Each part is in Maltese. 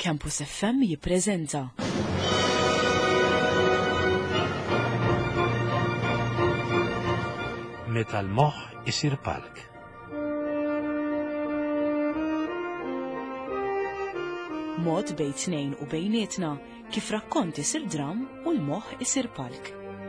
Campus FM jippreżenta. Meta l-moħħ isir palk. Mod bejn tnejn u bejnietna kif rakkont isir dram u l-moħħ isir palk.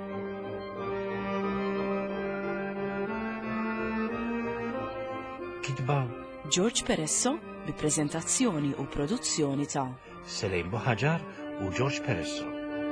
Kitba George Peresso bi preżentazzjoni u produzzjoni ta' Selejn Boħaġar u George Peresso.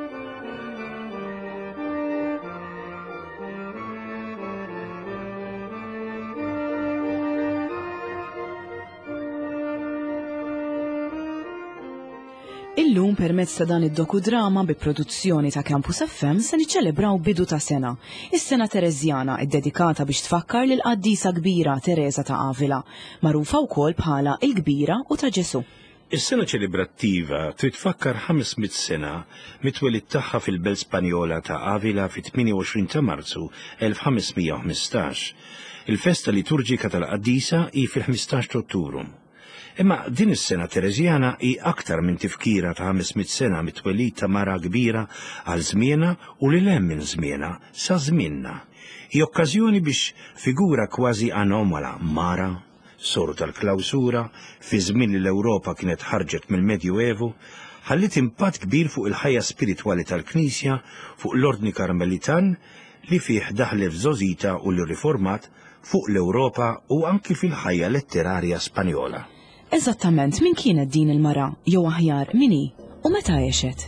Illum permezz ta' dan id-dokudrama bi produzzjoni ta' Campus FM se niċċelebraw bidu ta' sena. Is-sena Terezjana id-dedikata biex tfakkar lil qaddisa kbira Teresa ta' Avila, magħrufa wkoll bħala il-Kbira u ta' Ġesu. Is-sena ċelebrattiva trid tfakkar 500 sena mit-twelid tagħha fil-Belt Spanjola ta' Avila fit-28 ta' Marzu 1515. Il-festa liturġika tal-qaddisa hi fil-15 ta' Ottubru. Imma din is-sena Terezjana hi aktar minn tifkira ta' 500 sena mit-twelid ta' mara kbira għal żmiena u lil hemm minn żmiena sa żmienna. Hi okkażjoni biex figura kważi anomala mara, soru tal-klawsura, fi żmien li l-Ewropa kienet ħarġet mill-Medju Evu, ħallit impatt kbir fuq il-ħajja spiritwali tal-Knisja, fuq l-Ordni Karmelitan li fih daħlet Żożita u l-Riformat, fuq l-Ewropa u anki fil-ħajja letterarja Spanjola. Eżattament min kienet din il-mara, jew aħjar mini u meta għexet?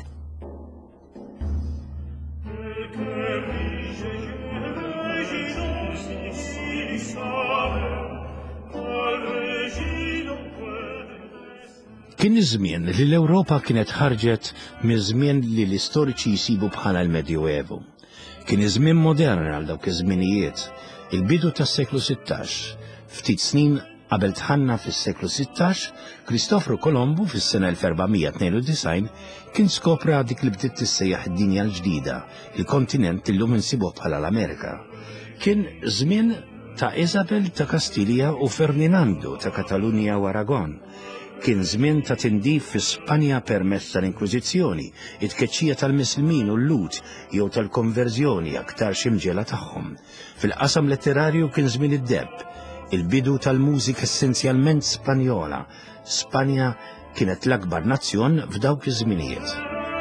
Kien iż-żmien li l-Ewropa kienet ħarġet miż-żmien li l-istoriċi jsibu bħala l-Medju Evu. Kien iż-żmien modern għal dawk iż-żminijiet, il-bidu tas-seklu 16, ftit snin qabel tħanna fis-seklu 16, Kristofru Kolombu fis-sena 1492 kien skopra dik li bdiet tissejjaħ id-dinja l-ġdida, il-kontinent illum insibuh bħala l-Amerika. Kien żmien ta' Isabel ta' Kastilja u Ferdinando ta' Katalunja u Aragon. Kien żmien ta' tindif fi Spanja permezz tal-Inkwiżizzjoni, it-tkeċċija tal-Mislimin u l-lut jew tal-konverżjoni aktar ximġela tagħhom. Fil-qasam letterarju kien żmien id-debb, il-bidu tal-mużika essenzjalment Spanjola. Spanja kienet l-akbar nazzjon f'dawk iż-żminijiet.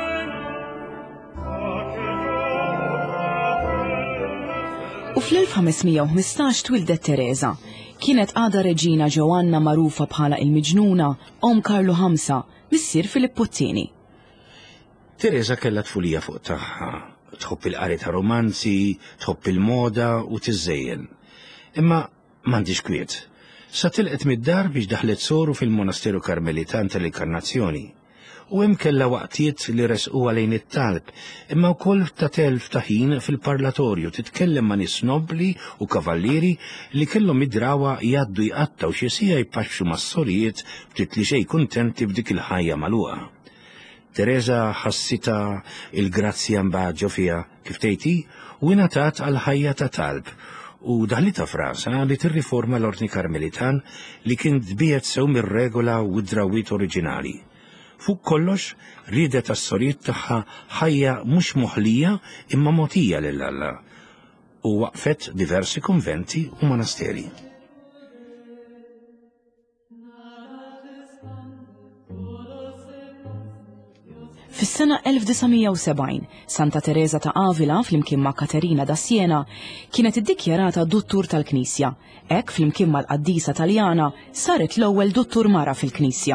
U fl-1515 twildet Teresa. Kienet għada reġina Ġoanna magħrufa bħala il-Miġnuna, Om Karlu Ħamsa, missier Filippo Tieni. Teresa kellha tfulija fuq tagħha, tħobb il-qari ta' romanzi, tħobb il-moda u tiżejjen. Imma m'għandix kwiet. Sa tilqet mid-dar biex daħlet soru fil-Monasteru Karmelitan tal-Inkarnazzjoni. U hemm kellha waqtiet li resquha lejn it-talb, imma wkoll ta' telf ta' ħin fil-parlatorju titkellem ma' nies nobbli u kavallieri li kellhom id-drawa jgħaddu jqattaw xi sija jpaxxu mas-sorijiet ftit li xejn kuntenti b'dik il-ħajja magħluqa. Teresa ħassita il-grazzja mbagħad ġo fiha kif tgħidhi u ingħatat għal ħajja ta' talb. U daħlita frasa li tirriforma l-Ordni Karmelitan li kien tbiegħed sew mir-regola u d-drawwiet oriġinali. Fuq kollox riedet għas-sorijiet tagħha ħajja mhux moħħlija imma mogħtija lil Alla u waqfet diversi konventi u monasteri. Fis-sena 1970, Santa Teresa ta' Avila flimkien ma' Katerina da' Siena kienet iddikjarata dottur tal-Knisja. Hekk flimkien mal-qaddisa Taljana saret l-ewwel dottur mara fil-Knisja.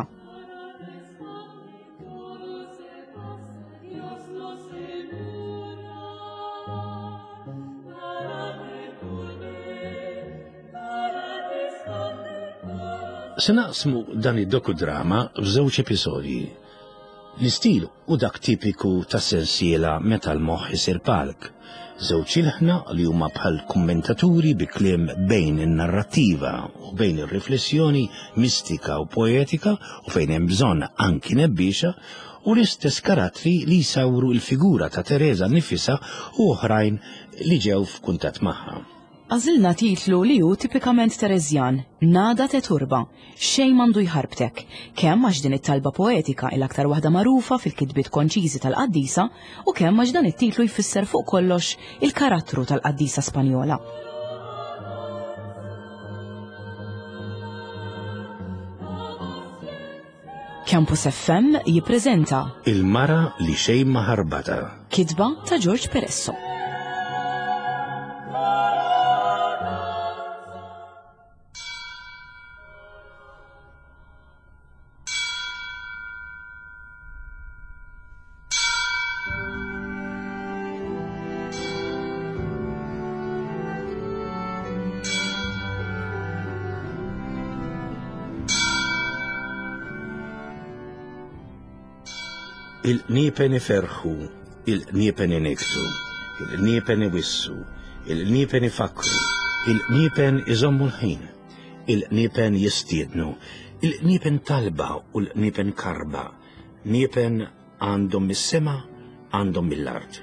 Se naqsmu dan id-dokudrama f'żewġ episodji. L-istil u dak tipiku ta' sensiela meta l-moħħ isir palk. Żewġ ilħna li huma bħal kummentaturi bi kliem bejn in-narrattiva u bejn ir-riflessjoni mistika u poetika u fejn hemm bżonn anki nebbiexa u l-istess karattri li jsawru l-figura ta' Teresa nifisha u oħrajn li ġew f'kuntatt magħha. Għażilna titlu li hu tipikament Terezjan, Nada te turba, xejn m'għandu jħarbtek, kemm għax din it-talba poetika l-aktar waħda magħrufa fil-kitbiet konċiżi tal-Qaddisa u kemm għax dan it-titlu jfisser fuq kollox il-karattru tal-Qaddisa Spanjola. Campus FM jippreżenta Il-mara li xejn ma ħarbata. Kitba ta' George Peresso. Il-niepen iferħu, il-niepen iniktu, il-niepen iwissu, il-niepen ifakru, il-niepen iżommu l-ħin, il-niepen jistiednu, il-niepen talba u l-niepen karba, niepen għandhom mis-sema, għandhom mill-art.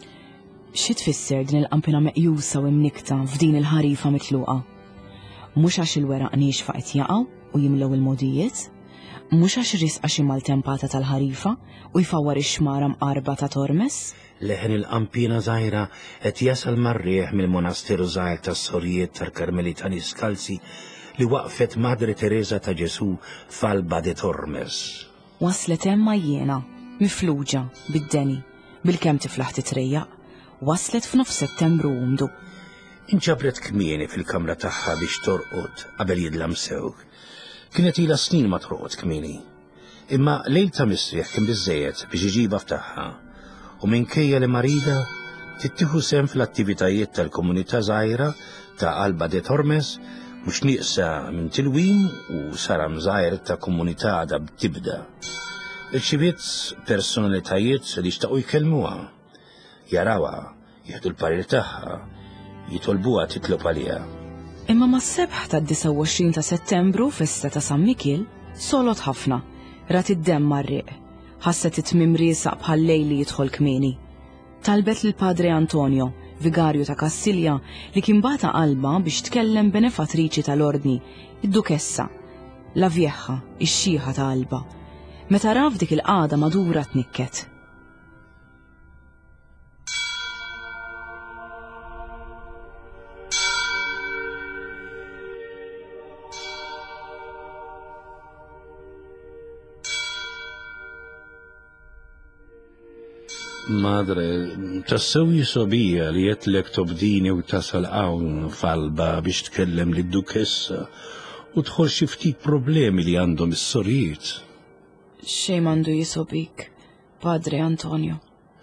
Xi tfisser din il-qampina meqjusa u imnikta f'din il-ħarifa mitluqa? Mhux għax il-weraq nixfa qed jaqgħu u jimlew il-modijiet? Mhux għax risqa xi maltempata tal-ħarifa u jfawwar ix-xmara mqarba ta' Tormes? Leħen il-qampina żgħira qed jasal mar-rieħ mill-monasteru żgħir tas-Sorjiet tal-Karmelitani Skalzi li waqfet Madre Teresa ta' Ġesu f'Alba de Tormes. Waslet hemm jiena, mifluġa, bid-deni, bil-kemm tiflaħ titrejjaq, waslet f'nofs Settembru għumdu. Inġabret kmieni fil-kamra tagħha biex torqod qabel jidlam sew. Kienet ilha snin ma torqod kmieni. Imma lejl ta' misrieħ kien biżżejjed biex iġiba ftaħħa u minkejja li marida tittieħu sehem fl-attivitajiet tal-komunità żgħira ta' Alba de Tormes mhux nieqsa minn tilwim u saram żgħir ta' komunità għadha tibda. Irċiviet personalitajiet li xtaqu jkellmuha, jarawha, jieħdu l-parir tagħha, jitolbuha titlob għaliha. Imma mas-sebħ tad-29 ta' Settembru festa ta' San Mikil solot ħafna, rat id-demm marriq, ħasset it-tmiem riesaq bħal lejl li jidħol kmieni. Talbet lil Padre Antonio, vigarju ta' Kassilja, li kien bata qalba biex tkellem benefatriċi tal-ordni, id-Dukessa, la Vieħħa, ix-xieħa ta' Alba. Meta raf dik il-qagħda madura tnikket. Madre, tassew jisobija li jetlek tobdini u tasal hawn f'Alba biex tkellem lid Dukessa u tħol xi ftit problemi li għandhom is-Sorjiet. Xejn m'għandu jisobik, Padre Antonio.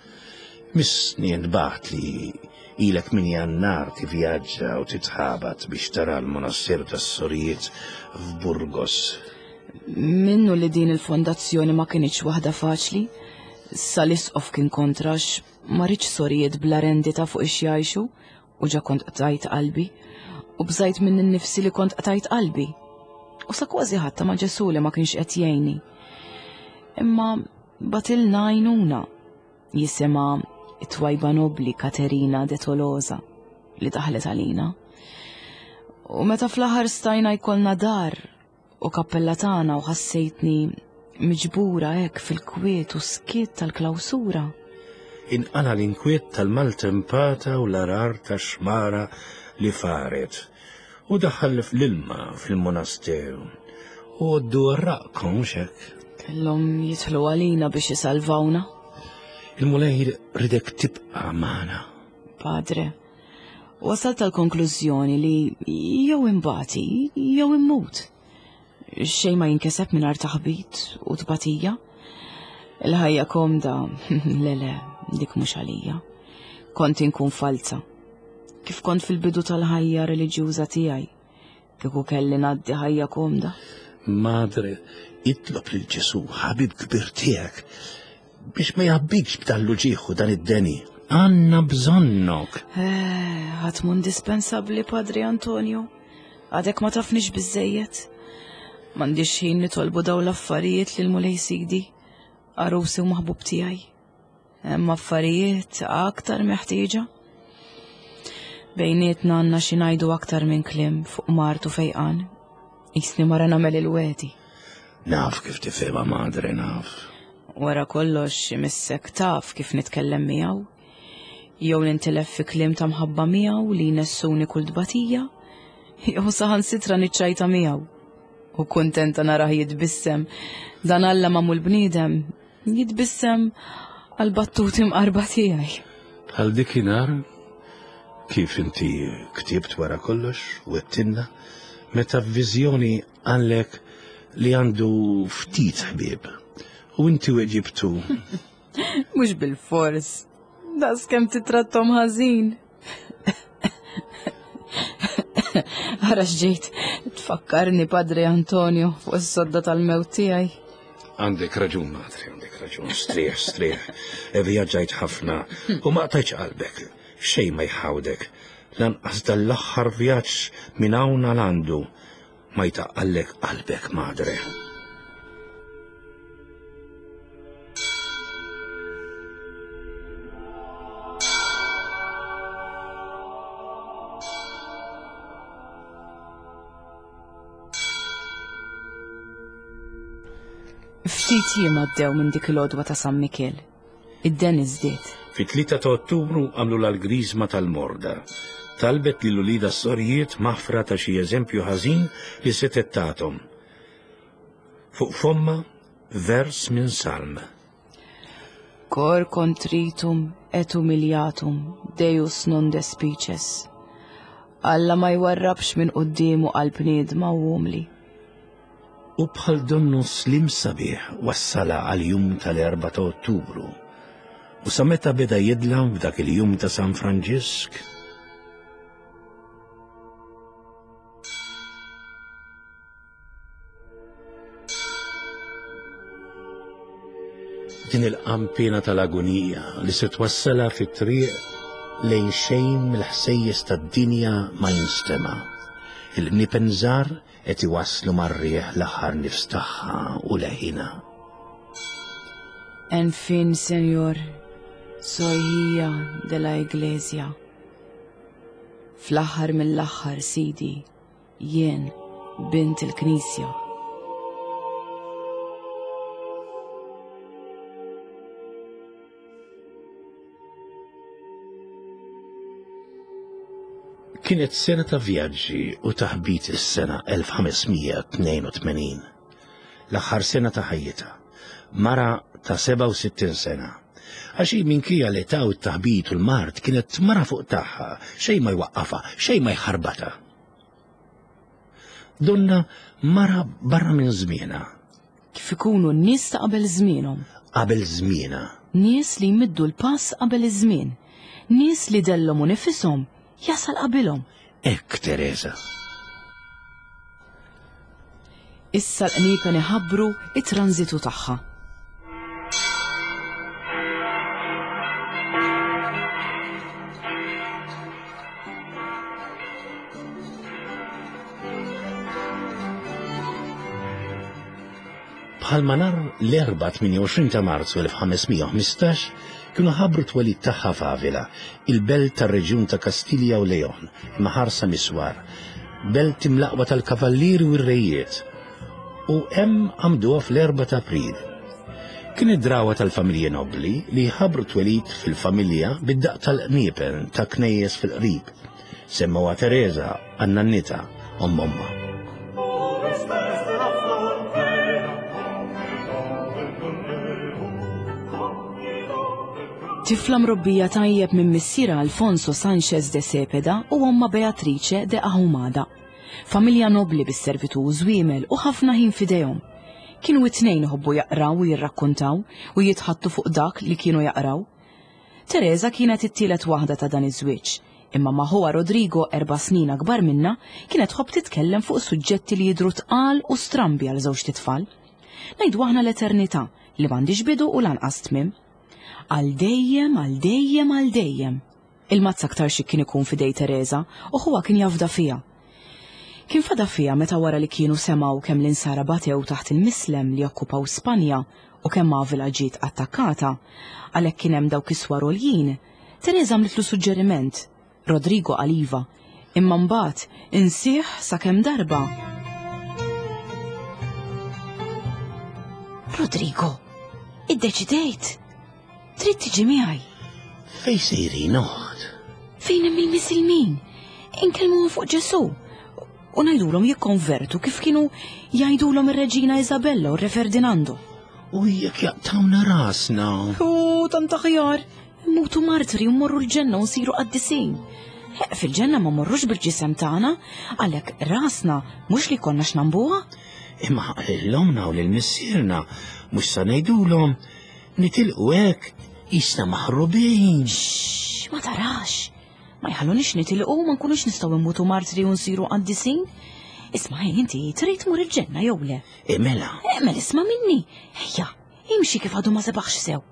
Missni nbaħt li ilek min jannar tivvjaġġa u titħabat biex tara l-monasteru tas-Sorjiet f'Burgos. Minnu li din il-fondazzjoni ma kienx waħda faċli, sal-isqof kien kontrax, ma rridx Sorjiet bla rendita fuq ix jgħixu u ġa kont qtajt qalbi u bżajt minn innifsi li kont qtajt qalbi. U sa kważi ħadd ma Ġesu li ma kienx qed jgħinni. Imma batilna għajnuna jisimha it-twajba nobli Katerina de Tolosa li daħlet għalina. U meta fl-aħħar stajna jkollna dar u kappella tagħna u ħassejtni miġbura hekk fil-kwiet u skiet tal-klawsura. Inqala l-inkwiet tal-maltempata u l-arar tax-xmara li faret u daħħal fl-ilma fil-monasteru u għoddu għarraqkom xek. Kellhom jidħlu għalina biex jisalvawna. Il-mulejr ridek tibqa' magħna. Padre, wasalt tal-konklużjoni li jew imbati jew immut. Xejn ma jinkeseb mingħajr taħbit u tbatija. Il-ħajja komda, le, dik mhux għalija. Kont inkun falza. Kif kont fil-bidu tal-ħajja reliġjuża tiegħi, kieku kelli ngħaddi ħajja komda. Madre, itlob lil Ġesu ħabib kbir tiegħek biex ma jħabbikx b'dallu ġieħu dan id-deni. Għandna bżonnok. Ħatmu indispensabbli, Padre Antonio. Għadek ma tafniex biżejjed. M'għandix ħin nitolbu daw l-affarijiet lil mulej Sidi, arusi u maħbub tiegħi. Hemm affarijiet aktar meħtieġa. Bejnietna għandna xi ngħidu aktar minn kliem fuq Martu fejqan. Isni mara nagħmel il-wedi. Naf kif tifhimha madre, naf. Wara kollox imissek taf kif nitkellem miegħu. Jew nintilef fi kliem ta' mħabba miegħu li jnessuni kull dbatija, jew saħansitra niċċajta miegħu. U kuntenta narah jitbissem, dan Alla magħmul bniedem jitbissem għal-battuti mqarba tiegħi. Bħal dikinhar kif inti ktibt wara kollox u għettinna meta f'viżjoni għandek li għandu ftit ħbieb u inti weġibtu. Mhux bil-fors, das kemm titrattom ħażin. Ara x'ġejt tfakkarni Padre Antonio fuq is-sodda tal-mewt tiegħi. Għandek raġun, madre, għandek raġun. Strieħ. Vjaġġajt ħafna u ma qtajtx qalbek. Xejn ma jħawdek. Lanqas dal-aħħar vjaġġ minn hawn għal għandu ma jtaqqallek qalbek, madre. Ftit jiem għaddew minn dik il-għodwa ta' San Mikel. Id-den iżdied. Fi-3 ta' Ottubru għamlu l-grizma tal-morda. Talbet li l-ulida s-sorijiet maħfra ta' xi eżempju ħażin li setet tagħhom. Fuq fomma vers minn Salm. Cor contritum et humiliatum Deus non despices. Alla ma jwarrabx minn quddiemu qalb bniedma u umli. U bħal donnu slim sabiħ wassala għal-jum tal-4 ta' Ottubru. U sa meta beda jidlam f'dak il-jum ta' San Franġisk? Din il-qampina tal-agonija li se twassala fit-triq lejn xejn mill-ħsejjes tad-dinja ma jinstema'. Il-nipenżar qed iwasslu marrieħ l-aħħar nifs tagħha u leħina. En fin, Senjor, soy hija della Iglesia. Fl-aħħar mill-aħħar, Sidi, jien bint il-Knisja. Kienet sena ta' vjaġġi u taħbit is-sena 1582. L-aħħar sena ta' ħajjita. Mara ta' 67 sena. Għaxi minkejja l-età u t-taħbit u l-mart kienet mara fuq tagħha, xejn ma jwaqqafha, xejn ma jħarbata. Donna mara barra minn żmienha. Kif ikunu n-nies ta' qabel żmienhom. Qabel żmienha. Nies li jmiddu l-pass qabel iż-żmien. Nies li dellhom u nifishom jasal qabilhom. Ekk, Teresa. Issa l-qnika iħabbru it-transitu tagħha. Bħalma nar l-4-28 ta' Marzu 1515 kienu ħabru twelid tagħha f'Avila, il-belt tar-reġjun ta' Kastilja u Leon, maħarsa miswar, belt imlaqwa tal-kavallieri u r-rejiet. U hemm għamduha fl-4 ta' April. Kien id-drawa tal-familji nobli li ħabru twelid fil-familja bid-daq tal-qniepen ta' knejjes fil-qrib. Semmawha Teresa għan-nannita omma. Tifla mrobbija tajjeb minn missiera Alfonso Sanchez de Cepeda u omma Beatrice de Ahumada. Familja nobli bis-servitu żwiemel u ħafna ħin fidejhom. Kienu it-tnejn iħobbu jaqraw u jirrakkuntaw u jitħattu fuq dak li kienu jaqraw. Teresa kienet it-tielet waħda ta' dan iż-żwieġ, imma magħha Rodrigo 4 snin akbar minna kienet tħobb titkellem fuq suġġetti li jidhru tqal u strambi għal żewġ titfal. Ngħidu aħna l-eternità li m'għandix bidu u lanqas tmiem. Għal dejjem. Il-mazz aktar xi kien ikun fidej Teresa u huwa kien jafda fija. Kien fada fija meta wara li kienu semaw kemm l-insara batew taħt il-mislem li okkupaw Spanja u kemm Avila ġiet attakkata, għalhekk kien hemm dawk iswar għoljin, Teresa għamlitlu suġġeriment. Rodrigo għaliva, imma mbagħad insieħ sakemm darba. Rodrigo, iddeċidejt. Trid tiġi miegħi. Fejn sejrin noħd? Fejn hemm il-Missilmin? Inkellmuhom fuq Ġesu u ngħidulhom jikkonvertu kif kienu jgħidulhom ir-Reġina Isabella u r-Re Ferdinando. U jekk jaqtawna rasna. Tant aħjar, immutu martri u mmorru l-ġenna u nsiru qaddisin. Fil-ġenna ma morrux bil-ġisem tagħna, għalhekk rasna mhux li konna x'nambuha. Imma l-omna u l-missierna mhux sa ngħidulhom nitilqu hekk jisna maħrubin. Ma tarax. Ma jħallunix nitilqu ma nkunux nistgħu immutu martri u nsiru qaddisin. Isma' inti trid tmur il-ġenna jew le? Mela. Mela isma' minni. Ejja, imxi kif għadu ma sebaħx sew.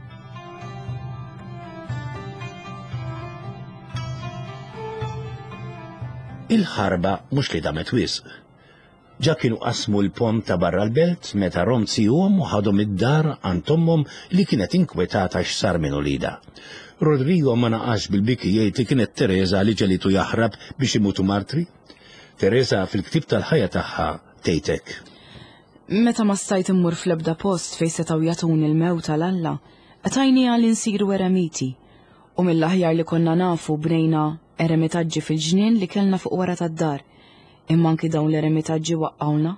Il-ħarba mhux li damet wisq. Ġa kienu qasmu l-pom ta' barra l-belt meta romzihom u ħadhom id-dar għand ommhom li kienet inkwetata x'sar minn Ulida. Rodrigo ma naqax bil-bikijiet li kienet Teresa li ġelitu jaħrab biex imutu martri. Teresa fil-ktib tal-ħajja tagħha tgħidlek. Meta ma stajt immur fl-ebda post fejn setgħu jagħtuni l-mewt tal-Alla, għatajnija li nsiru eremiti u mill-aħjar li konna nafu bnejna eremitaġġi fil-ġnien li kellna fuq wara tad-dar. Imma anki dawn l-eremitaġġi waqqawna.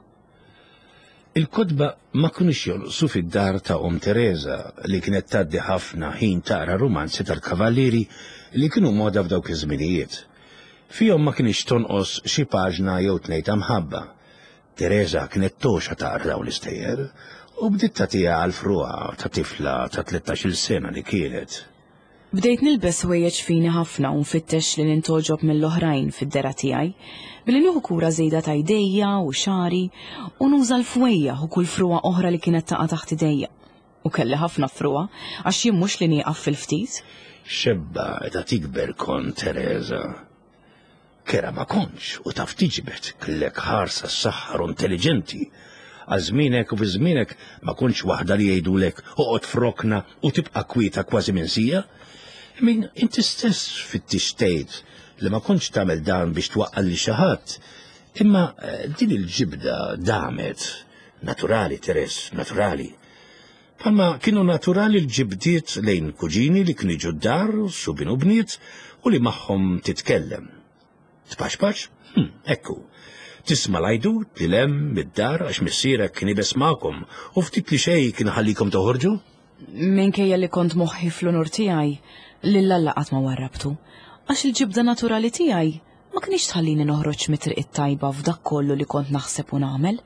Il-kotba ma kunux jonqsu fid-dar ta' Teresa li kienet tgħaddi ħafna ħin taqra romanzi tal-kavallieri li kienu moda f'dawk iż-żminijiet. Fihom ma kienx tonqos xi paġna jew tnejn ta' mħabba. Teresa kienet toxa taqra dawn l-istejjer u bdiet tagħtiha għal fruha ta' tifla ta' 13-il sena li kienet. Bdejt nilbes wejjeġ fini ħafna u nfittex li nintoġob mill-oħrajn fid-dera tiegħi, billi nieħu kura żejda ta' jdejja u xari u nuża l-fwejja u kull fruwa oħra li kienet taqa' taħt idejja. U kelli ħafna fruwa għax jien mhux li nieqaf fil-ftit. Xebba ta' tikber kont Teresa. Kera ma kontx u taf tiġbed kellek ħarsa s-saħħar u intelligenti. Għażminek u fi żmienek ma kontx waħda li jgħidulek oqgħod frokna u tibqa' kwieta kważi minsija. Min inti stess fit-tixtejt li ma kontx tagħmel dan biex twaqqal li xi ħadd, imma din il-ġibda damet naturali Teres, naturali. Palma kienu naturali l-ġibdiet lejn kuġini li kienu jiġu d-dar, subin u bniet u li magħhom titkellem. Tpaxpax? Ekku. Tisma' l-għajdut li lem mid-dar għax missierek kien ibes magħkom u ftit li xejn kien ħallikom toħorġu? Minkejja li kont moħħi fl-unur tiegħi lill-Alla qatt ma warrabtu, għax il-ġibda naturali tiegħi ma kienx tħallini noħroġ mit-triq it-tajba f'dak kollu li kont naħseb u nagħmel.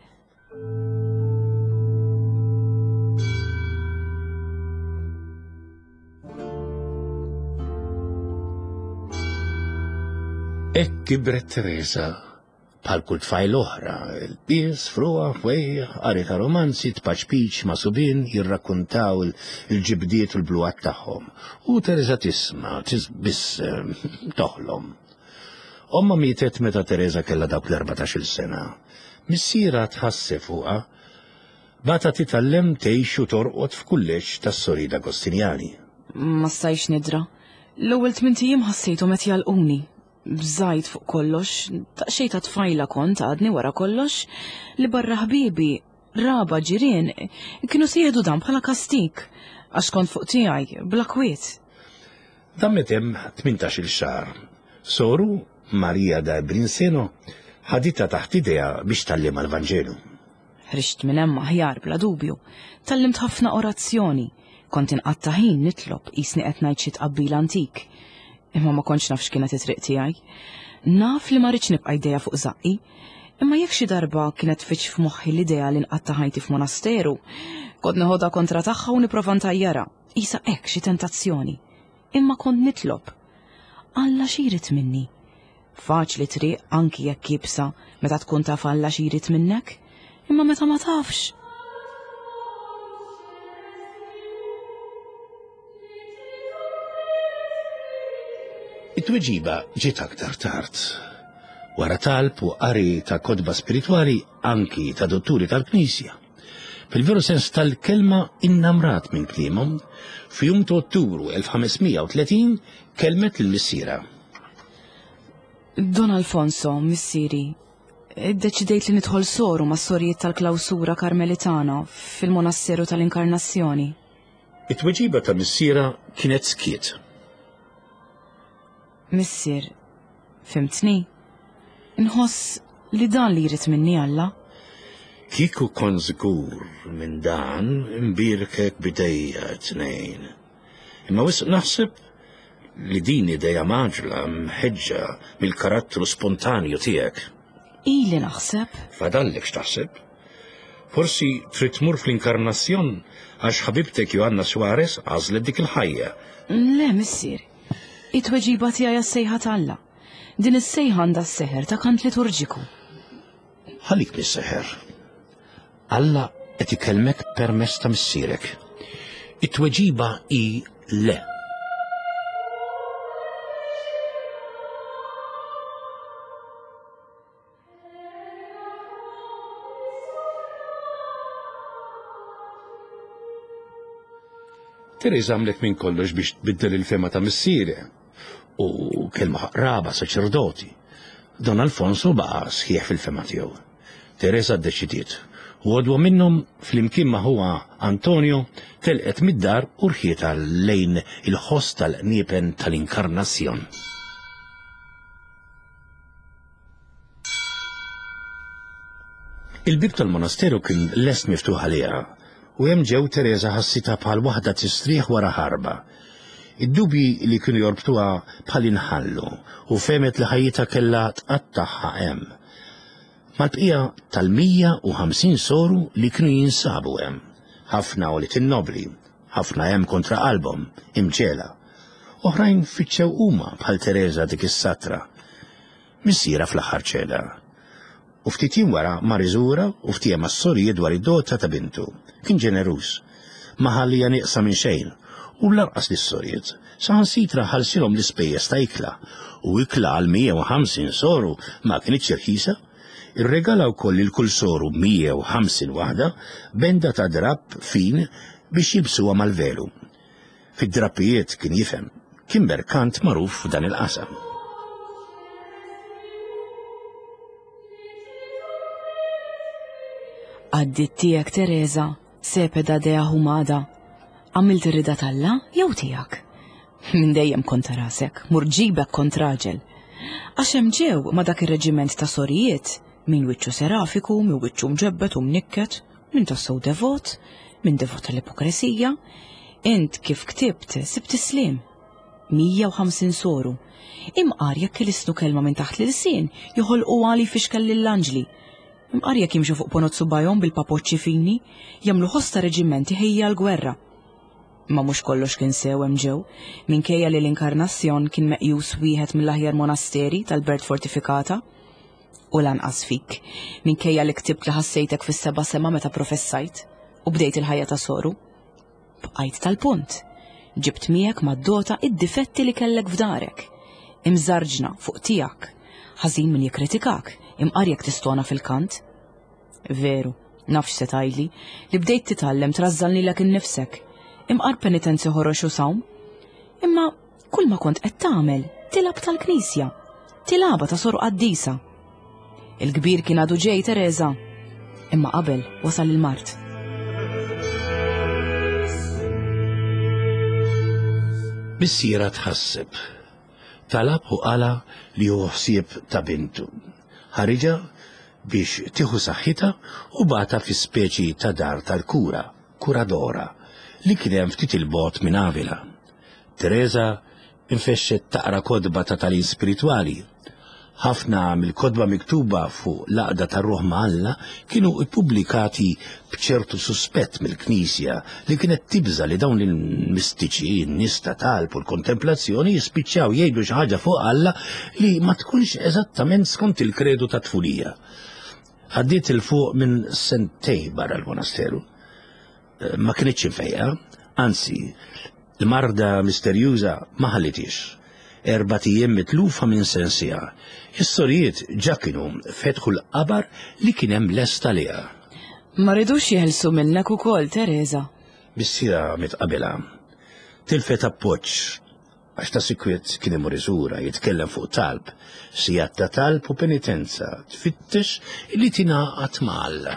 Ek kibret Teresa bħal kull tfajl oħra, il-pies, fruwa, fwejja, qari ta' romanzi, tpaċpiċ ma' subin jirrakkuntaw il-ġibdiet u l-bluat tagħhom. U Teresa tisma' biss toħlom. Omma mietet meta Teresa kellha dawk l-14 sena. Missiera tħassef fuqha, bata titgħallem tgħix u torqod f'kulleġġ tas-Sorida Agostinjani. Ma stajx nidra. L-ewwel 8 ijiem ħassejthom qed jalquni. Bżajt fuq kollox, ta' xejn ta' tfajla kont għadni wara kollox, li barra ħbibi, raba ġirien, kienu sieħdu dan bħala kastik, għax kont fuq tiegħi, bla kwiet. Dammet hemm 18-il xahar. Soru, Marija da Brinseno, ħadita taħt idea biex tallem l-Vanġelu. Ħrixt minn hemm aħjar bla dubju, tallimt ħafna orazzjoni, kont inqatta' ħin nitlob qisni qed ngħid xi tqabbil antik. Imma ma kontx naf x'kienet it-triq tiegħi. Naf li ma rridx nibqa' jdejja fuq zaqqi, imma jekk xi darba kienet tfittx f'moħħi l-idea li nqatta' ħajti f'monasteru, kont neħodha kontra tagħha u nipprova ntajjara, qisha hekk xi tentazzjoni. Imma kont nitlob. Alla xi jrid minni. Faċli triq anki jekk jibsa meta tkun taf Alla xi jrid minnek, imma meta ma tafx. It-tweġiba ġiet aktar tard. Wara talb u qari ta' kodba spiritwali anki ta' dotturi tal-Knisja. Fil-veru sens tal-kelma innamrat minn kliemhom, f'jum ta' Ottubru 1530 kelmet lill-missiera. Don Alfonso, missieri, iddeċidejt li nidħol soru ma' sorjiet tal-klawsura karmelitana fil-monasseru tal-Inkarnazzjoni. It-tweġiba ta' missiera kienet skiet. Missier, fimtni? Nħoss li dan li jrid minni Alla. Kiku kon żgur minn dan imbirkek bidejja tnejn. Imma wisq naħseb li din idea maġla mħeġġa mill-karattru spontanju tiegħek. Ili naħseb. Fadallek x'taħseb? Forsi trid tmur fl-inkarnazzjon għax ħabibtek Joanna Suarez għażlet dik il-ħajja. Le, missier. It-tweġiba tiegħi s-sejħa Alla. Din is-sejħa għandha s-seħer ta' kant liturġiku. Ħalik mis-seħer. Alla qed ikellmek permezz ta' missierek. It-tweġiba hi le. Teresa għamlet minn kollox biex tbiddel il-fema ta' missiere u kelma ħaqraba saċerdoti. Don Alfonso baqa sħiħ fil-fema tiegħu. Teresa ddeċidiet u għodwa minnhom fl-imkien ma' huwa Antonio telqet mid-dar u rħieta lejn il-ħoss tal-niepen tal-Inkarnazzjon. Il-bib tal-monasteru kien lest miftuħ għaliha u hemm ġew Teresa ħassita bħal waħda tistrieħ wara ħarba. Id-dubji li kienu jorbtuha bħal inħallu u femet li ħajjita kellha tqattaħħa hemm. Mal-bqija tal-150 soru li kienu jinsabu hemm. Ħafna u li tinnobli, ħafna hemm kontra qalbhom, imġela. Oħrajn fiċċew huma bħal Teresa dik is-satra. Missiera fl-aħħar ċela. U ftit wara mar iżura u ftiem mas-sorijiet dwar id-dota ta' bintu. Kien ġeneruż, ma ħallija nieqsa minn xejn u larqas lis-sorijiet saħansitra ħallsilhom l-ispejjeż ta' ikla u ikla għal 150 soru ma kienitx irħisa. Irregala wkoll il kull soru 150 waħda benda ta' drab fin biex jibsuha mal-velu. Fid-drappijiet kien jifhem, kien merkant magħruf f'dan il-qasam. Għaddit tiegħek Teresa, sepeda dea humada. Għamilt ir-rida Alla jew tiegħek? Min dejjem kontra rasek, murġibek kontra raġel. Għax hemm ġew ma' dak ir-reġiment ta' sorijiet, min wiċċu serafiku, min wiċċu mġebbet u mnikket, min tassew devot, min devot tal-ipokresija. Int kif ktibt sibt islim. 150 soru. Imqar jekk ilisnu kelma minn taħt l-sin joħolqu għali fixkel lill-anġli. Imqar jekk jimxu fuq ponot subajhom bil-papoċċi fini, jagħmlu ħosta reġimenti ħejja l-gwerra. Ma mhux kollox kien sew hemm ġew, minkejja li l-Inkarnazzjon kien meqjus wieħed mill-aħjar monasteri tal-Belt Fortifikata. U lanqas fik, minkejja li ktibt li ħassejtek fis-seba' sema meta professajt u bdejt il-ħajja ta' soru. Bqajt tal-punt. Ġibt miegħek mad-dota id-difetti li kellek f'darek. Imżarġna fuq tiegħek. Ħażin min jikkritikak, imqar jekk tistona fil-kant. Veru, nafx se tgħidli li bdejt titgħallem trażżalni lek innifsek. Imqar penitenzi ħorox u sawm. Imma kull ma kont qed tagħmel tilab tal-Knisja, tilaba ta' Sor Qaddisa. Il-kbir kien għadu ġej Teresa, imma qabel wasal il-Mart. Missiera tħasseb. Talab u qala li hu ħsieb ta' bintu. Ħariġa biex tieħu saħħitha u bata fi speċi ta' dar tal-kura, kuradora, li kien hemm ftit il-bogħod minn Avila. Teresa infexxet taqra kodba ta' talin spiritwali. Ħafna mill-kodba miktuba fuq l-Għaqda tar-Ruħ ma' Alla kienu ppubblikati b'ċertu suspett mill-Knisja li kienet tibża li dawn il-mistiċi, n-nies ta' talb u l-kontemplazzjoni jispiċċaw jgħidu xi ħaġa fuq Alla li ma tkunx eżattament skont il-kredu ta' tfulija. Għaddiet il-fuq minn sentej barra l-monasteru. Ma kienitx infejqa, anzi, l-marda misterjuża ma ħallitix. 4 ijiem mitlufa minn sensija. Is-sorijiet ġa kienu fetħu l-qabar li kien hemm lesta liha. Ma ridux jeħelsu minnek ukoll, Teresa. Missiera mitqabela. Tilfet appoġġ Għax ta' sikwiet kien imur iżura jitkellem fuq talb, sigħat ta' talb u penitenza, tfittex li tingħaqad ma' Alla.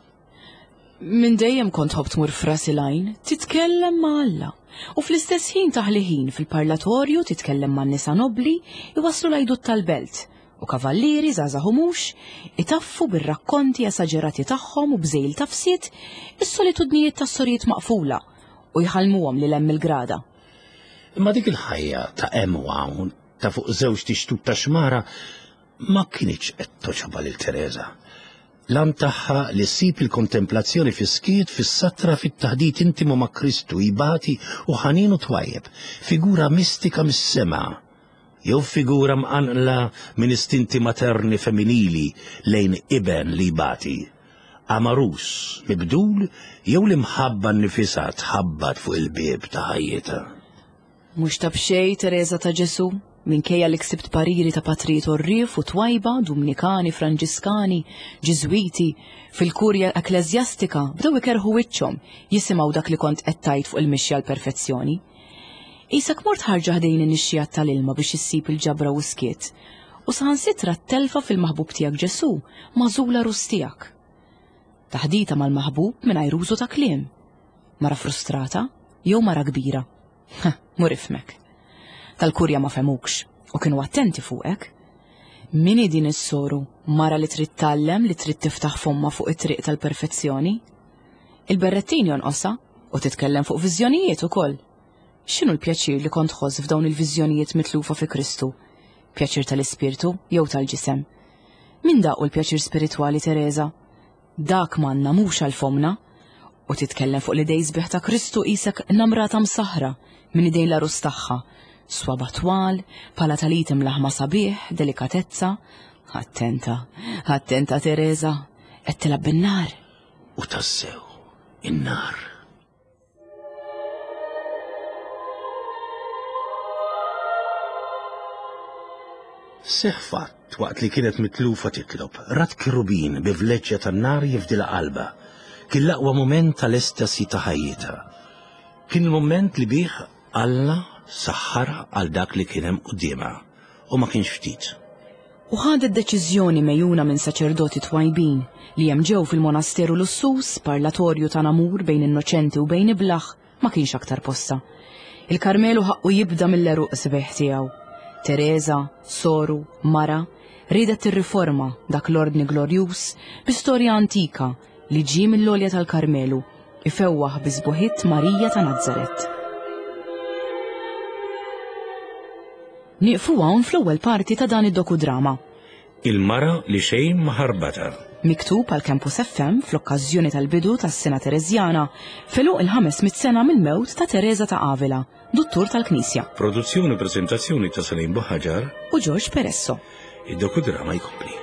Min dejjem kont ħobb tmur f'Rasilajn, titkellem ma' Alla. U fl-istess ħin taħli ħin fil-parlatorju titkellem ma' nisa nobli iwasslu l-għajdut tal-belt u kavallieri żgħażagħ u mhux itaffu bir-rakkonti esaġerati tagħhom u bżejl tafsiet is-solitudnijiet tas-sorijiet maqfula u jħallmuhom lil hemm il-grada. Imma dik il-ħajja ta' hemm u hawn ta' fuq żewġ tixtut ta' xmara ma kienx qed toġoba lil Teresa. Lan tagħha li ssib il-kontemplazzjoni fis-skiet fis-satra fit-taħdit intimu ma' Kristu jibati u ħanin u twajjeb, figura mistika mis-sema, jew figura mqanqla minn istinti materni femminili lejn iben li jibati. Amarus, mibdul, jew l-imħabba nnifisha tħabbat fuq il-bieb ta' ħajjita. Mhux ta' b'xejn Teresa ta' Ġesu, minkejja li ksibt pariri ta' Patriet Orrif u Twajba, Dominikani, Franġiskani, Ġiżwiti, fil-kurja ekleżjastika bdew ikerħu wiċċhom jisimgħu dak li kont qed tgħid fuq il-mixja l-perfezzjoni. Isak mort ħarġa ħdejn in-nixxijat tal-ilma biex issib il-ġabra u skiet, u saħansitra t-telfa fil-maħbub tiegħek Ġesu magħżula rus tiegħek. Taħdita mal-maħbub mingħajr użu ta' kliem. Mara frustrata jew mara kbira. Mur ifmek. Tal-kurja ma femukx u kienu attenti fuqek. Mini din is-soru mara li trid tallem li trid tiftaħ fomma fuq it-triq tal-perfezzjoni? Il-berrettin jonqosha u titkellem fuq viżjonijiet ukoll. X'inhu l-pjaċir li kont tħoss f'dawn il-viżjonijiet mitlufa fi Kristu? Pjaċir tal-ispirtu jew tal-ġisem? Min daqu l-pjaċir spiritwali Teresa? Dak manna mhux għal fomna u titkellem fuq l-idej sbieħ ta' Kristu qisek namrata msaħra minn idejn l-arus tagħha. Swaba twal, pala talitim laħma sabiħ, delikatezza. Attenta Teresa, qed tilab bin-nar. U tassew, in-nar. Seħfat waqt li kienet mitlufa titlob, rat kirubin bi vleġġja tan-nar jifdilha qalba. Kien l-aqwa mument tal-estasi ta' ħajjita. Kien il-mument li bih Alla saħħara għal dak li kien hemm qudiemha u ma kienx ftit. U ħadet deċiżjoni mejjuna minn saċerdoti twajbin li hemm ġew fil-monasteru Lussus, parlatorju ta' namur bejn innoċenti u bejn iblaħ ma kienx aktar posta. Il-Karmelu ħaqqu jibda mill-eruq sbeħ tiegħu. Teresa, soru, mara, ridet tirriforma dak l-ordni glorjuż bi storja antika li ġie mill-olja tal-Karmelu ifewwaħ bi żbuħiet Marija ta' Nażaret. Nieqfu hawn fl-ewwel parti ta' dan id-dokudrama. Il-mara li xejn ma ħarbata. Miktub għal Campus FM fl-okkażjoni tal-bidu tas-sena Tereżjana feluq il-500 sena mill-mewt ta' Teresa ta' Avila, duttur tal-Knisja. Produzzjoni u preżentazzjoni ta' Salim Buħaġar u George Peresso. Id-dokudrama jkompli.